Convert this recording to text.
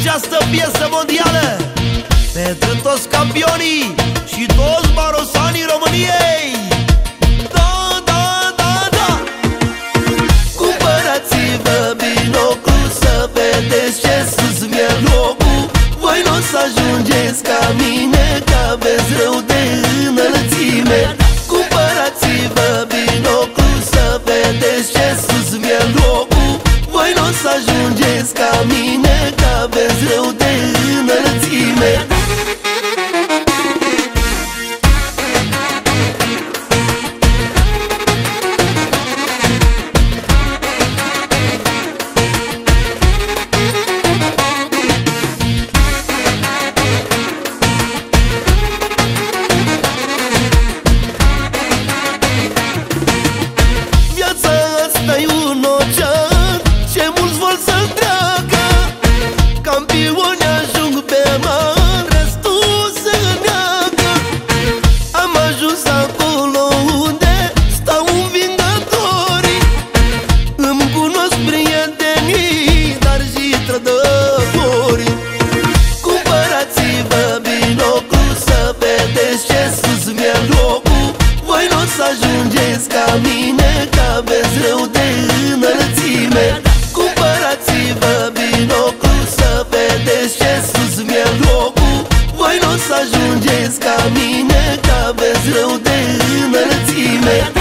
această piesă mondială pentru toți campionii și toți barosanii României. Da, da, da, da! Cumpărați-vă binoclu să vedeți ce sus mi-e locul. Voi n-o să ajungeți ca mine, că aveți rău de înălțime. Cumpărați-vă binoclu să vedeți ce sus mi-e locul. Voi n-o să ajungeți ca mine, că aveți rău de înălțime. Ăsta-i un ocean, ce mulți vor să-l treacă. Campioni ajung pe mare, restul se neacă. Am ajuns acolo unde stau învingătorii. Îmi cunosc prietenii, dar și trădătorii. Cumpărați-vă binoclu să vedeți ce sus mi-e locul. Voi n-o să ajungeți ca mine, că aveți rău de înălțime. Cumpărați-vă binoclu să vedeți ce sus mi-e locul. Voi n-o să ajungeți ca mine, că aveți rău de înălțime.